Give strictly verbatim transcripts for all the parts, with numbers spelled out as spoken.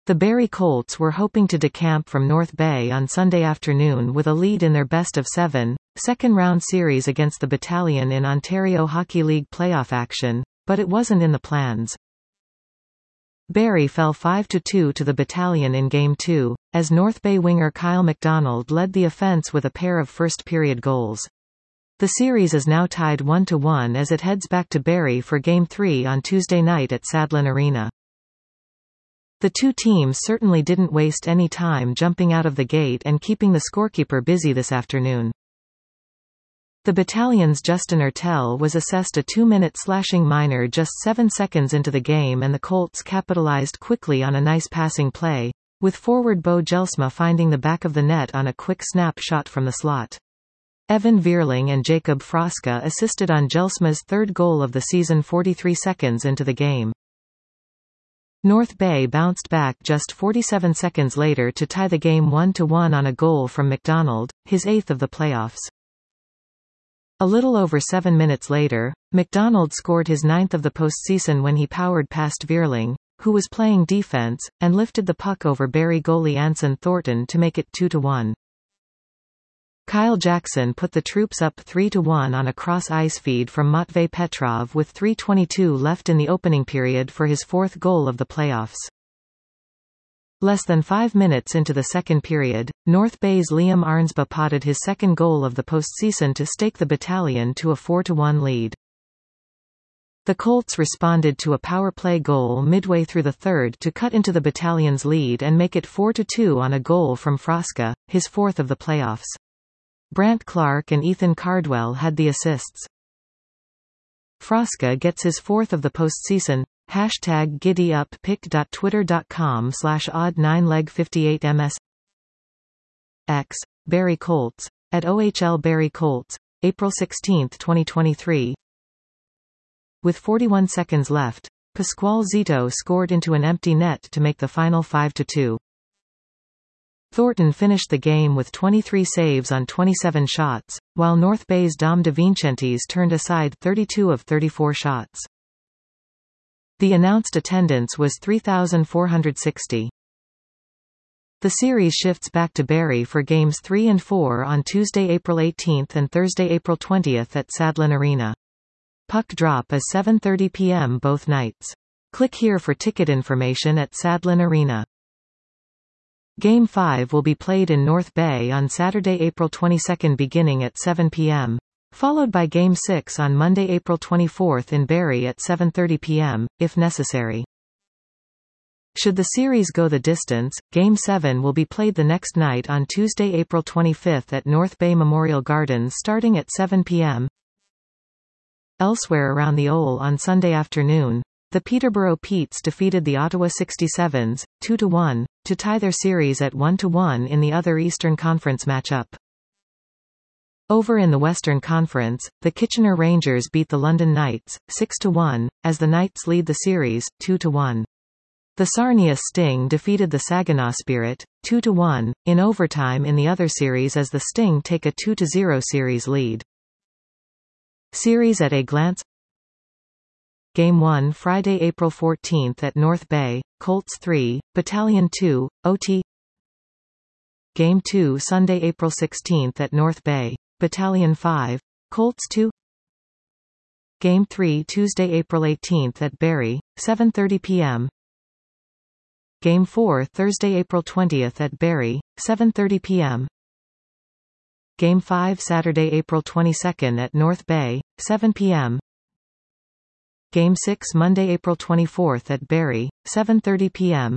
The Barrie Colts were hoping to decamp from North Bay on Sunday afternoon with a lead in their best-of-seven, second-round series against the Battalion in Ontario Hockey League playoff action, but it wasn't in the plans. Barrie fell five to two to the Battalion in Game two, as North Bay winger Kyle MacDonald led the offense with a pair of first-period goals. The series is now tied one to one as it heads back to Barrie for Game three on Tuesday night at Sadlon Arena. The two teams certainly didn't waste any time jumping out of the gate and keeping the scorekeeper busy this afternoon. The Battalion's Justin Ertel was assessed a two-minute slashing minor just seven seconds into the game, and the Colts capitalized quickly on a nice passing play, with forward Bo Jelsma finding the back of the net on a quick snap shot from the slot. Evan Vierling and Jacob Froska assisted on Jelsma's third goal of the season forty-three seconds into the game. North Bay bounced back just forty-seven seconds later to tie the game one to one on a goal from MacDonald, his eighth of the playoffs. A little over seven minutes later, MacDonald scored his ninth of the postseason when he powered past Vierling, who was playing defense, and lifted the puck over Barrie goalie Anson Thornton to make it two to one. Kyle Jackson put the troops up three to one on a cross-ice feed from Matvei Petrov with three twenty-two left in the opening period for his fourth goal of the playoffs. Less than five minutes into the second period, North Bay's Liam Arnsba potted his second goal of the postseason to stake the Battalion to a four to one lead. The Colts responded to a power play goal midway through the third to cut into the Battalion's lead and make it four to two on a goal from Froska, his fourth of the playoffs. Brant Clark and Ethan Cardwell had the assists. Froska gets his fourth of the postseason. Hashtag giddyuppic.twitter.com slash odd 9 leg 58 ms X. Barrie Colts. At O H L Barrie Colts. April sixteenth twenty twenty-three. With forty-one seconds left, Pasquale Zito scored into an empty net to make the final five to two. Thornton finished the game with twenty-three saves on twenty-seven shots, while North Bay's Dom DeVincentis turned aside thirty-two of thirty-four shots. The announced attendance was three thousand four hundred sixty. The series shifts back to Barrie for Games three and four on Tuesday, April eighteenth and Thursday, April twentieth at Sadlon Arena. Puck drop is seven thirty p m both nights. Click here for ticket information at Sadlon Arena. Game five will be played in North Bay on Saturday, April twenty-second beginning at seven p m, followed by Game six on Monday, April twenty-fourth in Barrie at seven thirty p m, if necessary. Should the series go the distance, Game seven will be played the next night on Tuesday, April twenty-fifth at North Bay Memorial Gardens starting at seven p m Elsewhere around the O L on Sunday afternoon, the Peterborough Petes defeated the Ottawa sixty-sevens, two to one, to tie their series at one to one in the other Eastern Conference matchup. Over in the Western Conference, the Kitchener Rangers beat the London Knights, six to one, as the Knights lead the series, two to one. The Sarnia Sting defeated the Saginaw Spirit, two to one, in overtime in the other series as the Sting take a two to zero series lead. Series at a glance. Game one Friday, April fourteenth at North Bay, Colts three, Battalion two, O T. Game two Sunday, April sixteenth at North Bay, Battalion five, Colts two. Game three Tuesday, April eighteenth at Barrie, seven thirty p m Game four Thursday, April twentieth at Barrie, seven thirty p m Game five Saturday, April twenty-second at North Bay, seven p m Game six Monday, April twenty-fourth at Barrie, seven thirty p m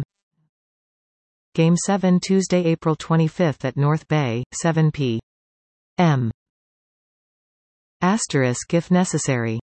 Game seven Tuesday, April twenty-fifth at North Bay, seven p m Asterisk if necessary.